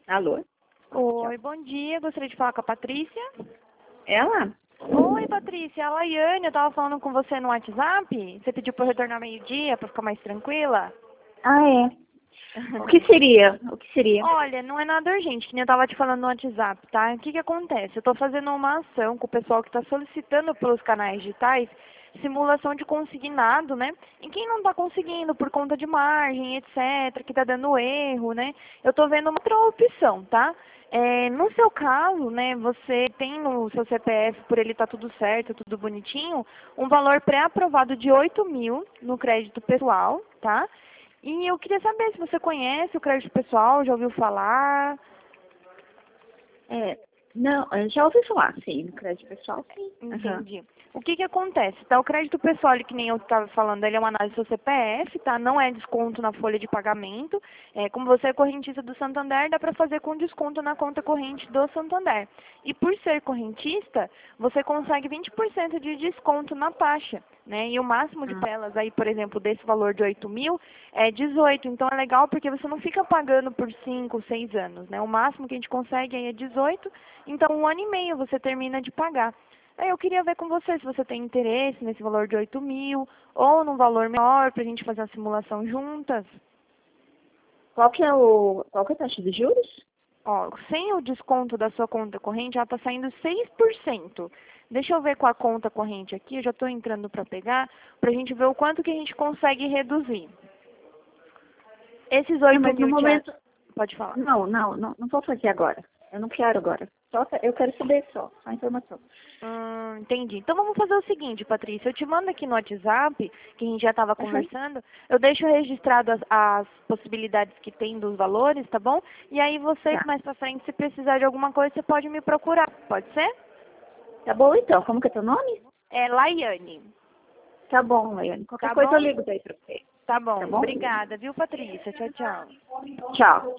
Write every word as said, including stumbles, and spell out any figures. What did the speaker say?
Alô? Oi, bom dia. Gostaria de falar com a Patrícia. Ela? Oi, Patrícia. A Laiane, eu tava falando com você no WhatsApp. Você pediu para eu retornar meio-dia para ficar mais tranquila? Ah, é. O que seria? O que seria? Olha, não é nada urgente, que nem eu tava te falando no WhatsApp, tá? O que que acontece? Eu tô fazendo uma ação com o pessoal que tá solicitando pelos canais digitais simulação de consignado, né? E quem não tá conseguindo por conta de margem, etcétera, que tá dando erro, né? Eu tô vendo uma outra opção, tá? É, no seu caso, né, você tem no seu C P F, por ele tá tudo certo, tudo bonitinho, um valor pré-aprovado de oito mil no crédito pessoal, tá? E eu queria saber se você conhece o crédito pessoal, já ouviu falar? É, não, eu já ouvi falar, sim, no crédito pessoal, sim. Aham. Entendi. O que que acontece? Tá, o crédito pessoal, ele, que nem eu estava falando, ele é uma análise do seu C P F, tá? Não é desconto na folha de pagamento. É, como você é correntista do Santander, dá para fazer com desconto na conta corrente do Santander. E por ser correntista, você consegue vinte por cento de desconto na taxa, né? E o máximo de Ah, parcelas aí, por exemplo, desse valor de oito mil é dezoito. Então é legal porque você não fica pagando por cinco, seis anos, né? O máximo que a gente consegue aí é dezoito. Então um ano e meio você termina de pagar. Aí eu queria ver com você se você tem interesse nesse valor de oito mil ou num valor menor para a gente fazer a simulação juntas. qual que é o, qual que é a taxa de juros? Ó, sem o desconto da sua conta corrente, ela está saindo seis por cento. Deixa eu ver com a conta corrente aqui, eu já estou entrando para pegar, para a gente ver o quanto que a gente consegue reduzir. Esses Não, oito mas no mil, Tia, momento, pode falar. não, não, não, não vou fazer agora. Eu não quero agora. Só, eu quero saber só, só a informação. Hum, entendi. Então vamos fazer o seguinte, Patrícia. Eu te mando aqui no WhatsApp, que a gente já estava Aham. conversando. Eu deixo registrado as, as possibilidades que tem dos valores, tá bom? E aí você, Tá. mais pra frente, se precisar de alguma coisa, você pode me procurar. Pode ser? Tá bom então, como que é teu nome? É Laiane. Tá bom, Laiane. Qualquer Tá coisa eu bom? ligo daí pra você. Tá Tá bom. bom? Obrigada, viu, Patrícia? Tchau, tchau. Tchau.